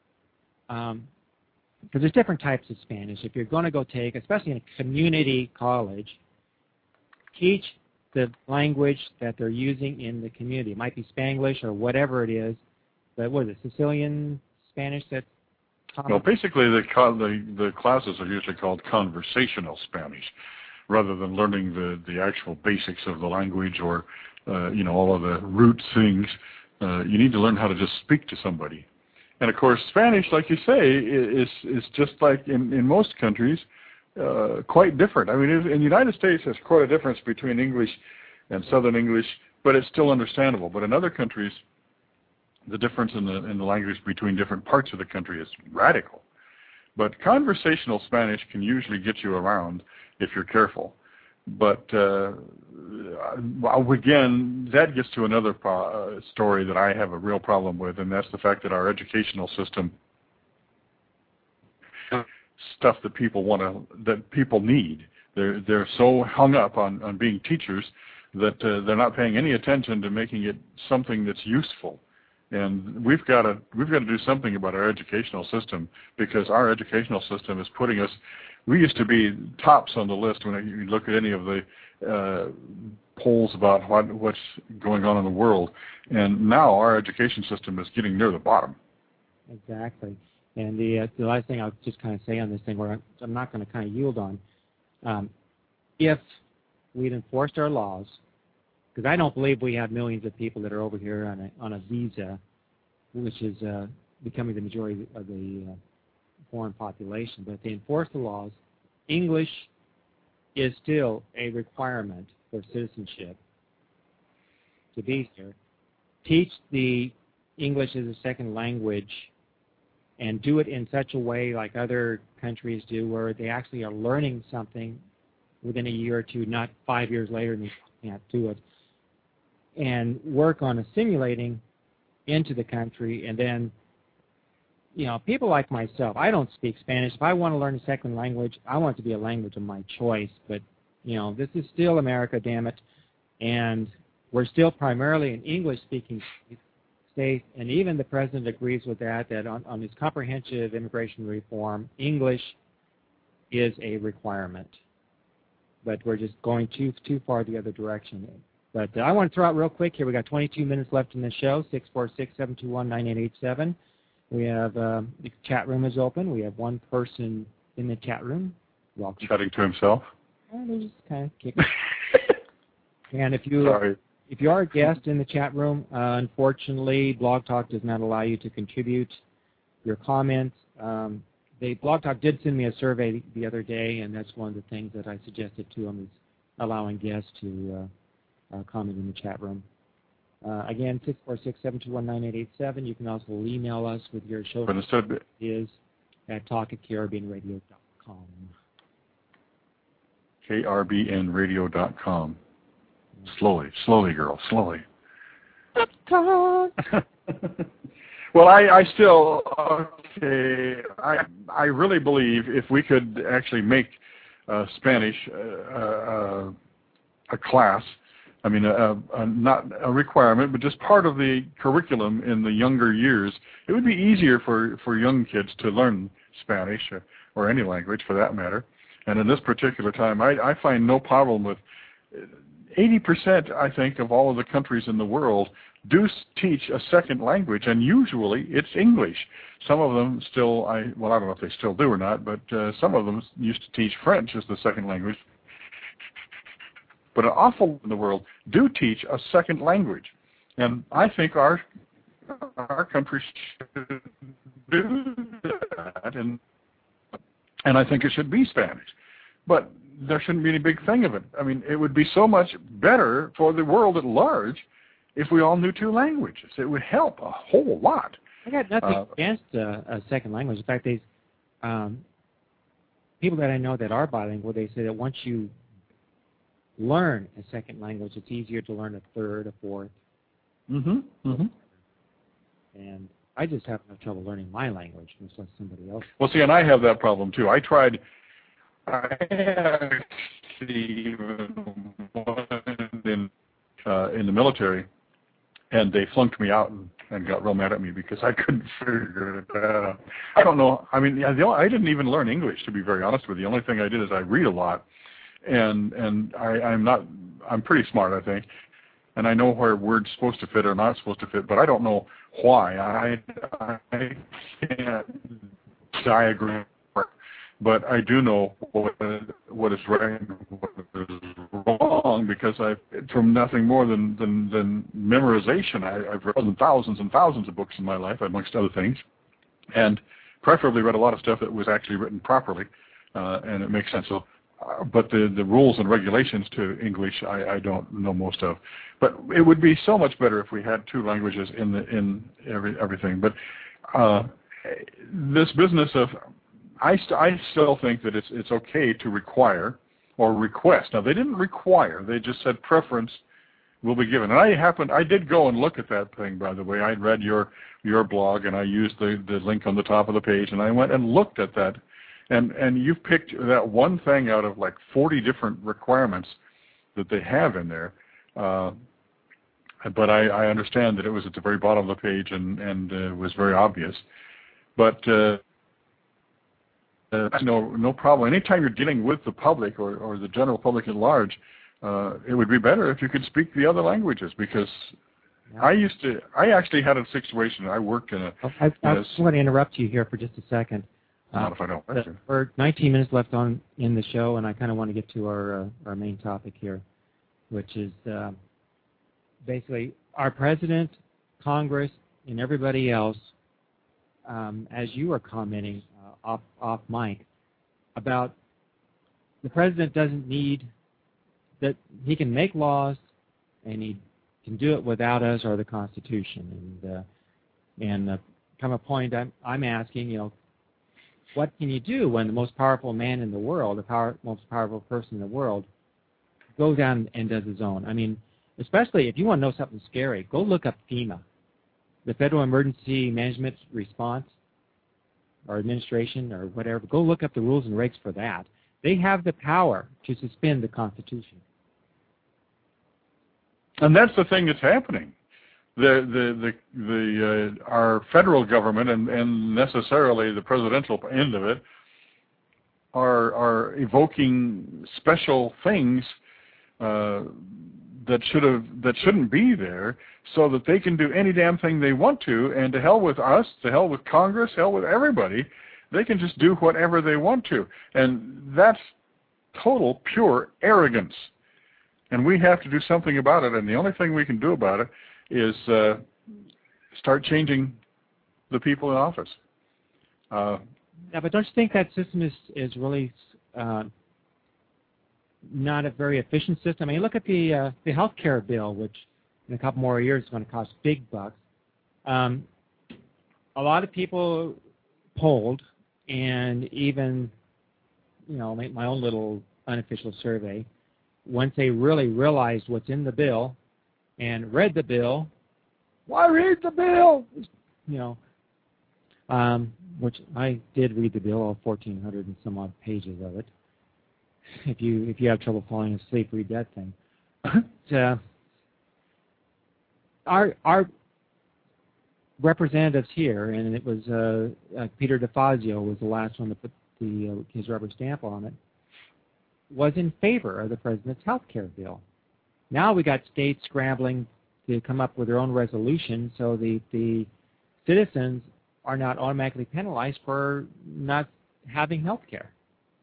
S3: there's different types of Spanish. If you're going to go take, especially in a community college, teach the language that they're using in the community. It might be Spanglish or whatever it is, but what is it, Sicilian Spanish that's common?
S4: Well, basically the classes are usually called conversational Spanish, rather than learning the actual basics of the language or, all of the root things. You need to learn how to just speak to somebody. And of course, Spanish, like you say, is just like in most countries, quite different. I mean, in the United States, there's quite a difference between English and Southern English, but it's still understandable. But in other countries, the difference in the language between different parts of the country is radical. But conversational Spanish can usually get you around if you're careful. But again, that gets to another story that I have a real problem with, and that's the fact that our educational system, stuff that people need, they're so hung up on being teachers that they're not paying any attention to making it something that's useful. And we've got to do something about our educational system, because our educational system is putting us. We used to be tops on the list when you look at any of the polls about what's going on in the world, and now our education system is getting near the bottom.
S3: Exactly. And the last thing I'll just kind of say on this thing, where I'm not going to kind of yield on, if we'd enforced our laws, because I don't believe we have millions of people that are over here on a visa, which is becoming the majority of the foreign population. But if they enforce the laws, English is still a requirement for citizenship to be here. Teach the English as a second language and do it in such a way like other countries do, where they actually are learning something within a year or two, not 5 years later and they can't do it. And work on assimilating into the country. And then, people like myself, I don't speak Spanish. If I want to learn a second language, I want it to be a language of my choice. But, this is still America, damn it. And we're still primarily an English-speaking state. And even the president agrees with that on his comprehensive immigration reform, English is a requirement. But we're just going too far the other direction. But I want to throw out real quick here. We got 22 minutes left in the show. 646-721-9887. We have the chat room is open. We have one person in the chat room. Welcome.
S4: Chatting to himself.
S3: They're just kind of kicking. And if you are a guest in the chat room, unfortunately, Blog Talk does not allow you to contribute your comments. Blog Talk did send me a survey the other day, and that's one of the things that I suggested to them, is allowing guests to comment in the chat room. Again, 646-721-9887. You can also email us with your show ideas at talk@KRBNradio.com.
S4: KRBNradio.com. Slowly, girl, slowly. Well, I still, I really believe if we could actually make Spanish a class, I mean, not a requirement, but just part of the curriculum in the younger years, it would be easier for young kids to learn Spanish or any language for that matter. And in this particular time, I find no problem with 80%, I think, of all of the countries in the world do teach a second language, and usually it's English. Some of them still, I don't know if they still do or not, but some of them used to teach French as the second language. But an awful lot in the world do teach a second language. And I think our country should do that, and I think it should be Spanish. But there shouldn't be any big thing of it. I mean, it would be so much better for the world at large if we all knew two languages. It would help a whole lot.
S3: I got nothing against a second language. In fact, people that I know that are bilingual, they say that once you learn a second language, it's easier to learn a third, a fourth. And I just have no trouble learning my language, much less somebody else.
S4: Well, see, and I have that problem too. I actually in the military, and they flunked me out and got real mad at me because I couldn't figure it out. I don't know. I mean, I didn't even learn English, to be very honest with you. The only thing I did is I read a lot, and I'm pretty smart, I think, and I know where words supposed to fit or not supposed to fit, but I don't know why. I can't diagram, but I do know what is right and what is wrong because from nothing more than memorization, I've read thousands and thousands of books in my life, amongst other things. and preferably read a lot of stuff that was actually written properly, and it makes sense. So, but the rules and regulations to English, I don't know most of. But it would be so much better if we had two languages in everything. But this business of, I still think that it's okay to require or request. Now, they didn't require. They just said preference will be given. And I did go and look at that thing, by the way. I read your blog, and I used the link on the top of the page, and I went and looked at that. And you've picked that one thing out of like 40 different requirements that they have in there. But I understand that it was at the very bottom of the page and was very obvious. But no problem. Anytime you're dealing with the public or the general public at large, it would be better if you could speak the other languages, because I actually had a situation. I worked in a...
S3: I want to interrupt you here for just a second.
S4: Not if I don't.
S3: We're 19 minutes left in the show, and I kind of want to get to our main topic here, which is basically our president, Congress, and everybody else, as you were commenting off mic, about the president doesn't need that he can make laws, and he can do it without us or the Constitution. And from a point I'm asking, what can you do when the most powerful man in the world, most powerful person in the world, goes down and does his own? I mean, especially if you want to know something scary, go look up FEMA, the Federal Emergency Management Response or Administration or whatever. Go look up the rules and regs for that. They have the power to suspend the Constitution.
S4: And that's the thing that's happening. Our federal government and necessarily the presidential end of it are evoking special things that shouldn't be there, so that they can do any damn thing they want to, and to hell with us, to hell with Congress, hell with everybody. They can just do whatever they want to, and that's total pure arrogance. And we have to do something about it, and the only thing we can do about it is start changing the people in office.
S3: Yeah, but don't you think that system is really not a very efficient system? I mean, look at the health care bill, which in a couple more years is going to cost big bucks. A lot of people polled, and even, my own little unofficial survey, once they really realized what's in the bill and read the bill, why read the bill? Which I did read the bill, all 1,400 and some odd pages of it. If you have trouble falling asleep, read that thing. Our representatives here, and it was Peter DeFazio was the last one to put his rubber stamp on it, was in favor of the president's health care bill. Now we got states scrambling to come up with their own resolution, so the citizens are not automatically penalized for not having health care.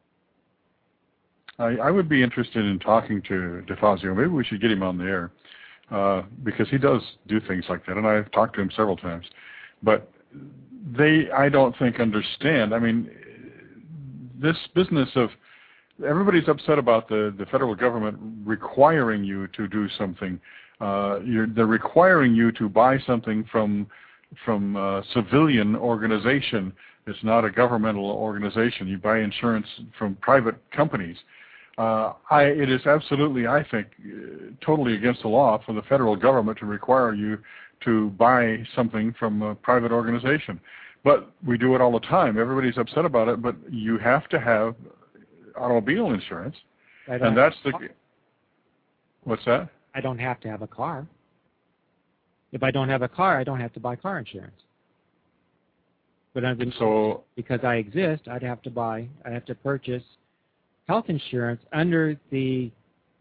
S4: I would be interested in talking to DeFazio. Maybe we should get him on the air, because he does do things like that, and I've talked to him several times. But I don't think, understand. I mean, this business of everybody's upset about the federal government requiring you to do something. They're requiring you to buy something from a civilian organization. It's not a governmental organization. You buy insurance from private companies. It is absolutely, I think, totally against the law for the federal government to require you to buy something from a private organization. But we do it all the time. Everybody's upset about it, but you have to have automobile insurance. And that's the... What's that?
S3: I don't have to have a car. If I don't have a car, I don't have to buy car insurance. But because I exist, I'd have to purchase health insurance under the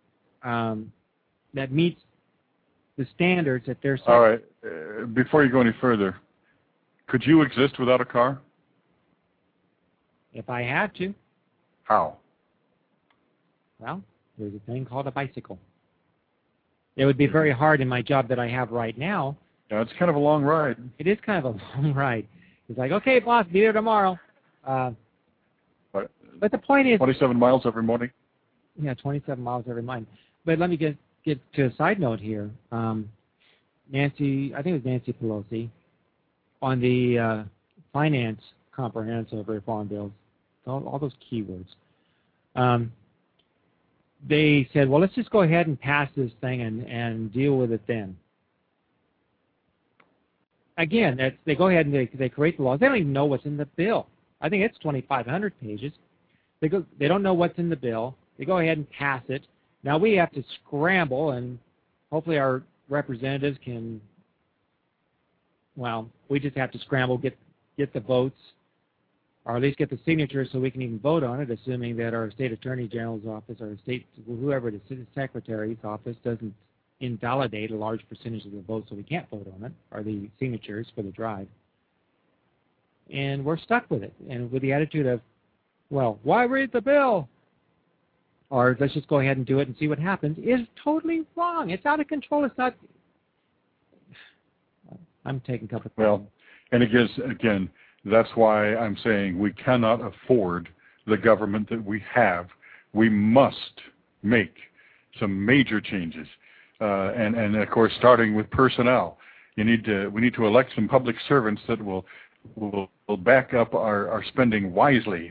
S3: that meets the standards that they're setting.
S4: All right. Before you go any further, could you exist without a car?
S3: If I had to.
S4: How?
S3: Well, there's a thing called a bicycle. It would be very hard in my job that I have right now.
S4: Yeah, it's kind of a long ride.
S3: It is kind of a long ride. He's like, okay, boss, be there tomorrow. But the point is,
S4: 27 miles every morning.
S3: Yeah, 27 miles every morning. But let me get to a side note here. Nancy, I think it was Nancy Pelosi, on the finance comprehensive reform bills, all those keywords. They said, well, let's just go ahead and pass this thing and deal with it then. Again, they go ahead and they create the laws. They don't even know what's in the bill. I think it's 2,500 pages. They don't know what's in the bill. They go ahead and pass it. Now we have to scramble, and hopefully our representatives can, well, we just have to scramble, get the votes, or at least get the signatures so we can even vote on it, assuming that our state attorney general's office or state, whoever the secretary's office doesn't invalidate a large percentage of the votes so we can't vote on it, or the signatures for the drive. And we're stuck with it, and with the attitude of, well, why read the bill? Or let's just go ahead and do it and see what happens, is totally wrong. It's out of control. It's not. I'm taking a couple of
S4: Well, and again, that's why I'm saying we cannot afford the government that we have. We must make some major changes. And of course, starting with personnel. We need to elect some public servants that will back up our spending wisely.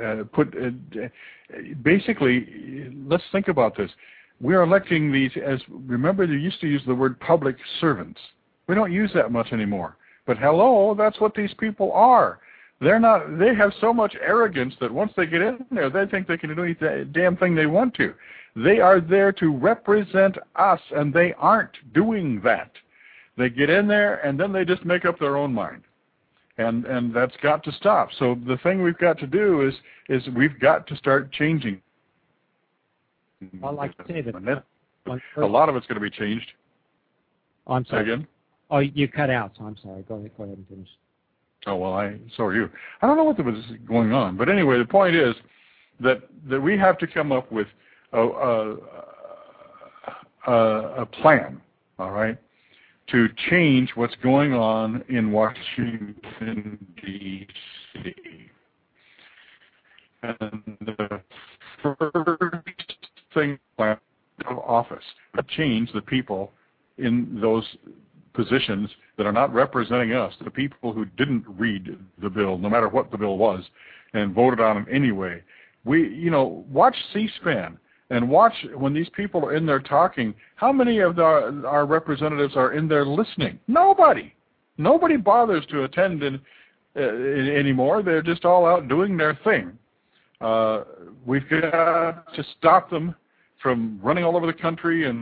S4: Basically, let's think about this. We're electing these as, remember they used to use the word public servants. We don't use that much anymore. But hello, that's what these people are. They have so much arrogance that once they get in there, they think they can do any damn thing they want to. They are there to represent us, and they aren't doing that. They get in there, and then they just make up their own mind. And that's got to stop. So the thing we've got to do is we've got to start changing.
S3: I'd like to say that
S4: a lot of it's going to be changed.
S3: Oh, I'm sorry.
S4: Again?
S3: Oh, you cut out, so I'm sorry. Go ahead and finish.
S4: Oh, well, so are you. I don't know what was going on. But anyway, the point is that we have to come up with a plan, all right, to change what's going on in Washington, D.C. And the first thing of office to change the people in those positions that are not representing us, the people who didn't read the bill, no matter what the bill was, and voted on it anyway. Watch C-SPAN. And watch when these people are in there talking, how many of our representatives are in there listening? Nobody. Nobody bothers to attend anymore. They're just all out doing their thing. We've got to stop them from running all over the country and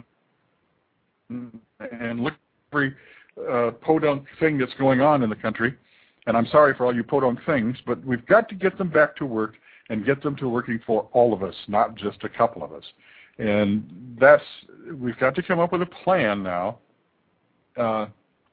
S4: look at every podunk thing that's going on in the country. And I'm sorry for all you podunk things, but we've got to get them back to work and get them to working for all of us, not just a couple of us. And we've got to come up with a plan now. How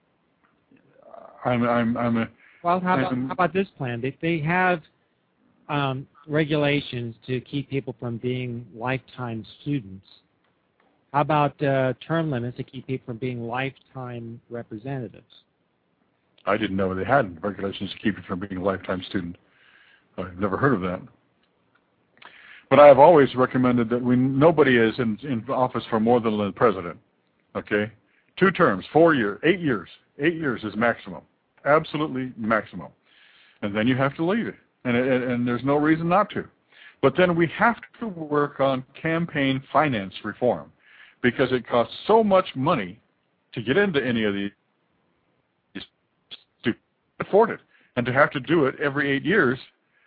S3: about this plan? They have regulations to keep people from being lifetime students. How about term limits to keep people from being lifetime representatives?
S4: I didn't know they had regulations to keep you from being a lifetime student. I've never heard of that. But I have always recommended that nobody is in office for more than the president. Okay? 2 terms, 4 years, 8 years. 8 years is maximum. Absolutely maximum. And then you have to leave it. And there's no reason not to. But then we have to work on campaign finance reform because it costs so much money to get into any of these to afford it. And to have to do it every 8 years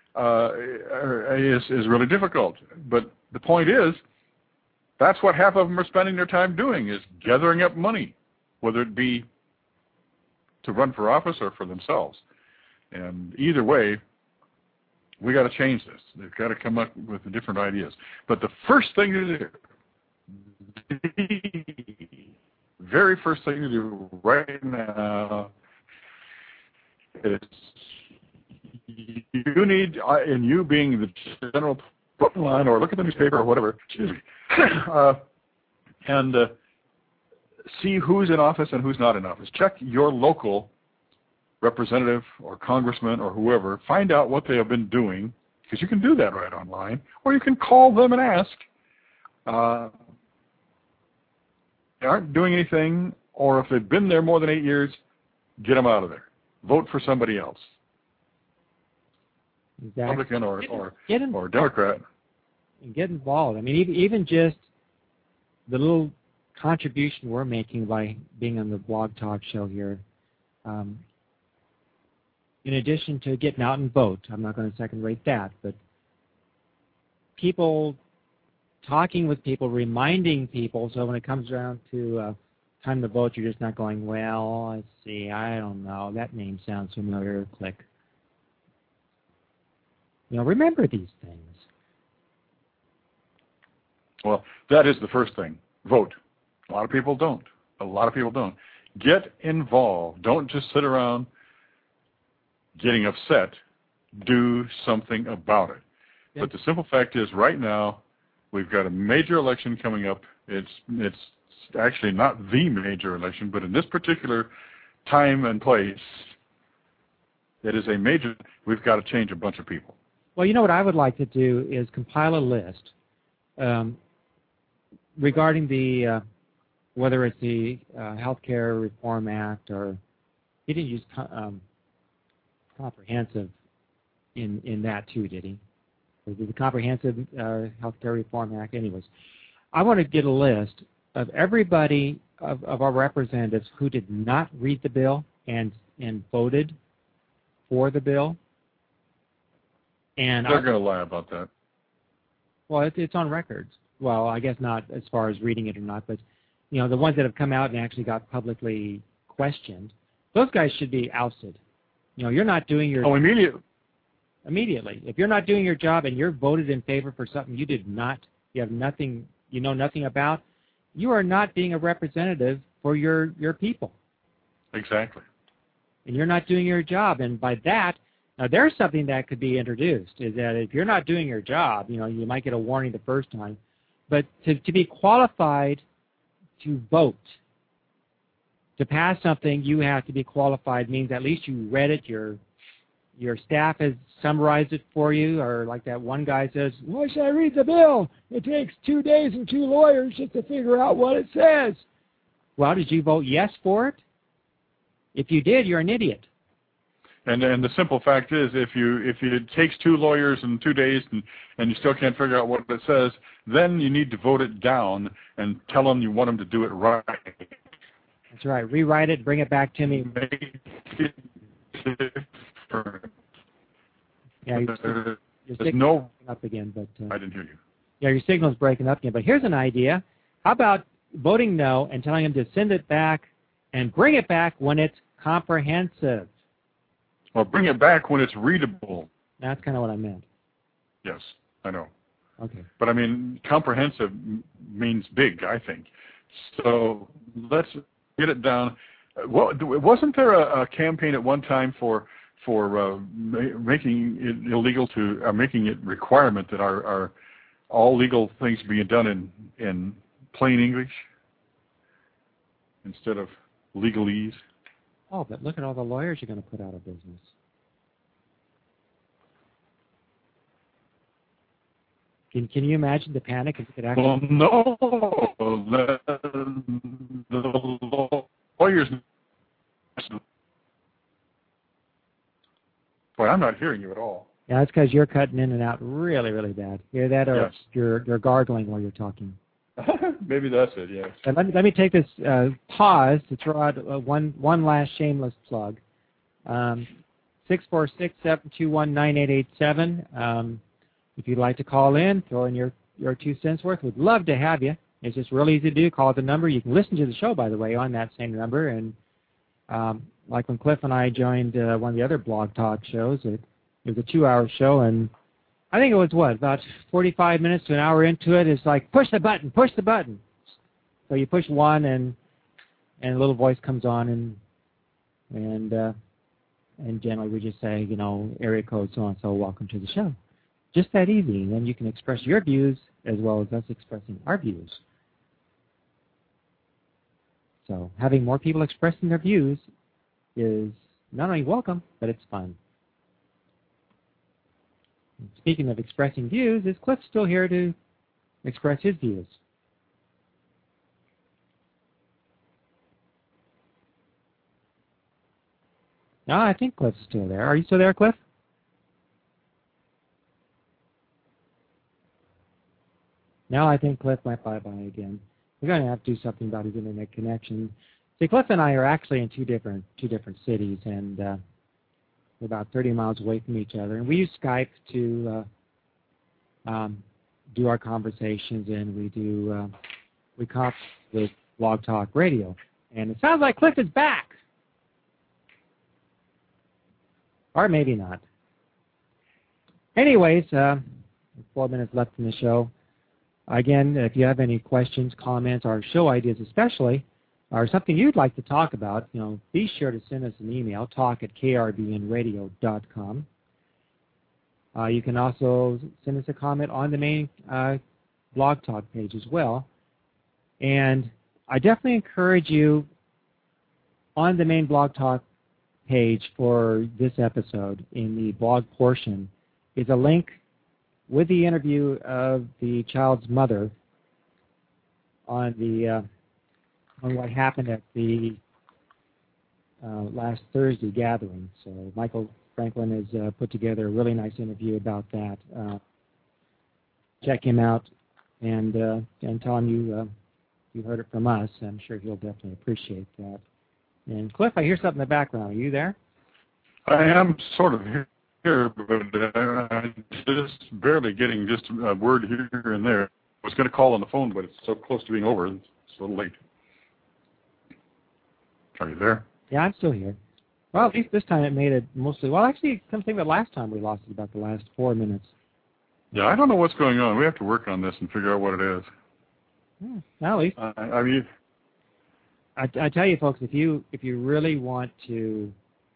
S4: is really difficult. But the point is, that's what half of them are spending their time doing, is gathering up money, whether it be to run for office or for themselves. And either way, we got to change this. They've got to come up with different ideas. But the first thing to do, the very first thing to do right now is you need, and you being the general line, or look at the newspaper or whatever, excuse me, and see who's in office and who's not in office. Check your local representative or congressman or whoever, find out what they have been doing, because you can do that right online, or you can call them and ask. They aren't doing anything, or if they've been there more than 8 years, get them out of there. Vote for somebody else.
S3: Exactly.
S4: Republican or Democrat.
S3: And get involved. I mean, even just the little contribution we're making by being on the Blog Talk show here, in addition to getting out and vote, I'm not going to second rate that, but people talking with people, reminding people, so when it comes around to time to vote, you're just not going, well, let's see, I don't know, that name sounds familiar, click. Remember these things.
S4: Well, that is the first thing. Vote. A lot of people don't. Get involved. Don't just sit around getting upset. Do something about it.
S3: Yeah.
S4: But the simple fact is, right now, we've got a major election coming up. It's actually not the major election, but in this particular time and place, it is a major. We've got to change a bunch of people.
S3: Well, what I would like to do is compile a list regarding the whether it's the Healthcare Reform Act, or he didn't use comprehensive in that too, did he? The Comprehensive Healthcare Reform Act. Anyways, I want to get a list of everybody of our representatives who did not read the bill and voted for the bill. And
S4: they're going to lie about that.
S3: Well, it's on records. Well, I guess not as far as reading it or not, but the ones that have come out and actually got publicly questioned, those guys should be ousted. You're not doing your immediately. If you're not doing your job and you're voted in favor for something you have nothing, nothing about, you are not being a representative for your people.
S4: Exactly.
S3: And you're not doing your job, and by that. Now, there's something that could be introduced, is that if you're not doing your job, you might get a warning the first time, but to be qualified to vote, to pass something, you have to be qualified, means at least you read it, your staff has summarized it for you, or like that one guy says, why should I read the bill? It takes 2 days and 2 lawyers just to figure out what it says. Well, did you vote yes for it? If you did, you're an idiot.
S4: And the simple fact is, if it takes 2 lawyers and 2 days and you still can't figure out what it says, then you need to vote it down and tell them you want them to do it right.
S3: That's right. Rewrite it, bring it back to me.
S4: Make it different.
S3: Yeah, your signal's breaking up again, but
S4: I didn't hear you.
S3: Yeah, your signal's breaking up again. But here's an idea: how about voting no and telling them to send it back and bring it back when it's comprehensive?
S4: Or bring it back when it's readable.
S3: That's kind of what I meant.
S4: Yes, I know.
S3: Okay.
S4: But I mean, comprehensive means big, I think. So let's get it down. Wasn't there a campaign at one time for making it illegal to making it requirement that our all legal things being done in plain English instead of legalese?
S3: Oh, but look at all the lawyers you're going to put out of business. Can you imagine the panic if it could actually...
S4: Well, no. The lawyers... Boy, I'm not hearing you at all.
S3: Yeah, that's because you're cutting in and out really, really bad. Hear that, or
S4: yes.
S3: you're gargling while you're talking.
S4: Maybe that's it, yes.
S3: Let me take this pause to throw out one last shameless plug. 646-721-9887. If you'd like to call in, throw in your 2 cents worth. We'd love to have you. It's just real easy to do. Call the number. You can listen to the show, by the way, on that same number. And like when Cliff and I joined one of the other Blog Talk shows, it was a 2-hour show, and I think it was, about 45 minutes to an hour into it. It's like, push the button, push the button. So you push 1, and a little voice comes on, and generally we just say, area code so-and-so, welcome to the show. Just that easy, and then you can express your views as well as us expressing our views. So having more people expressing their views is not only welcome, but it's fun. And speaking of expressing views, is Cliff still here to express his views? No, I think Cliff's still there. Are you still there, Cliff? No, I think Cliff might bye-bye again. We're going to have to do something about his internet connection. See, Cliff and I are actually in two different cities, and we're about 30 miles away from each other. And we use Skype to do our conversations, and we conference with Blog Talk Radio. And it sounds like Cliff is back. Or maybe not. Anyways, 4 minutes left in the show. Again, if you have any questions, comments, or show ideas especially, or something you'd like to talk about, be sure to send us an email, talk@krbnradio.com. You can also send us a comment on the main Blog Talk page as well. And I definitely encourage you on the main Blog Talk page for this episode, in the blog portion, is a link with the interview of the child's mother on what happened at the last Thursday gathering. So Michael Franklin has put together a really nice interview about that. Check him out and tell him you heard it from us. I'm sure he'll definitely appreciate that. And Cliff, I hear something in the background. Are you there?
S4: I am sort of here, but I'm just barely getting just a word here and there. I was going to call on the phone, but it's so close to being over, it's a little late. Are you there?
S3: Yeah, I'm still here. Well, at least this time it made it mostly... Well, actually, come think that last time we lost it about the last 4 minutes.
S4: Yeah, I don't know what's going on. We have to work on this and figure out what it is.
S3: At least...
S4: I mean...
S3: I tell you, folks, if you really want to...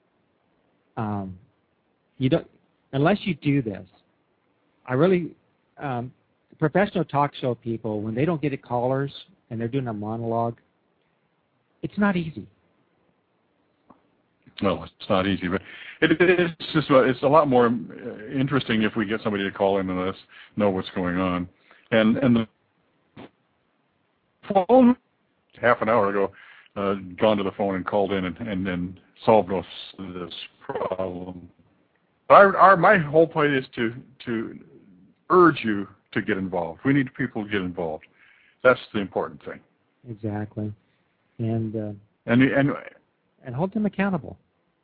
S3: you don't... Unless you do this, I really... professional talk show people, when they don't get callers and they're doing a monologue, it's not easy.
S4: Well, it's not easy, but it's a lot more interesting if we get somebody to call in and let us know what's going on. And the phone, half an hour ago, gone to the phone and called in and then solved this problem. My whole point is to urge you to get involved. We need people to get involved. That's the important thing.
S3: Exactly, and hold them accountable.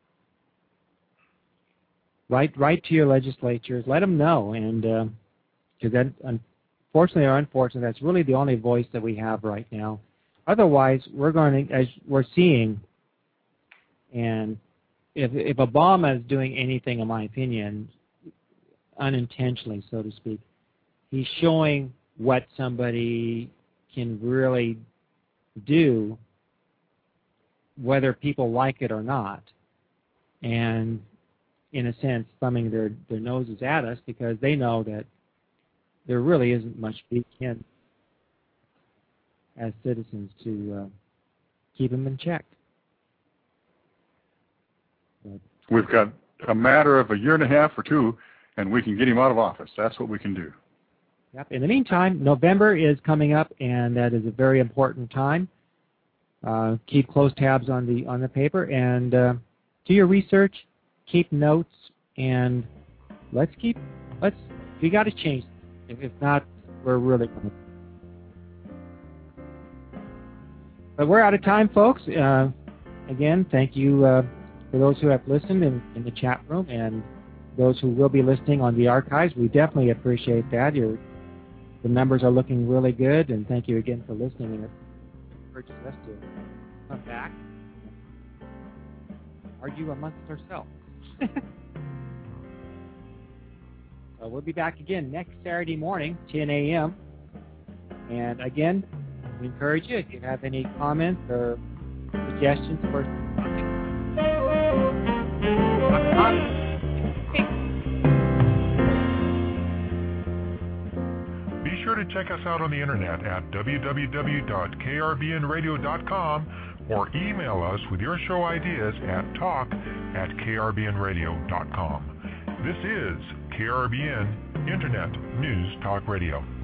S3: Write to your legislatures. Let them know, and because that, unfortunately or unfortunately, that's really the only voice that we have right now. Otherwise, we're going to, as we're seeing, and if Obama is doing anything, in my opinion, unintentionally, so to speak, he's showing what somebody can really do, whether people like it or not, and in a sense, thumbing their noses at us because they know that there really isn't much we can, as citizens, to keep them in check. But
S4: we've got a matter of a year and a half or two, and we can get him out of office. That's what we can do.
S3: Yep. In the meantime, November is coming up, and that is a very important time. Keep close tabs on the paper, and do your research. Keep notes, and we got to change. If not, we're really going to. But we're out of time, folks. Again, thank you for those who have listened in the chat room, and those who will be listening on the archives. We definitely appreciate that. The numbers are looking really good, and thank you again for listening. And it encourages us to come back and argue amongst ourselves. So we'll be back again next Saturday morning, 10 a.m. And again, we encourage you, if you have any comments or suggestions for
S2: Be sure to check us out on the internet at www.krbnradio.com, or email us with your show ideas at talk@krbnradio.com. This is KRBN Internet News Talk Radio.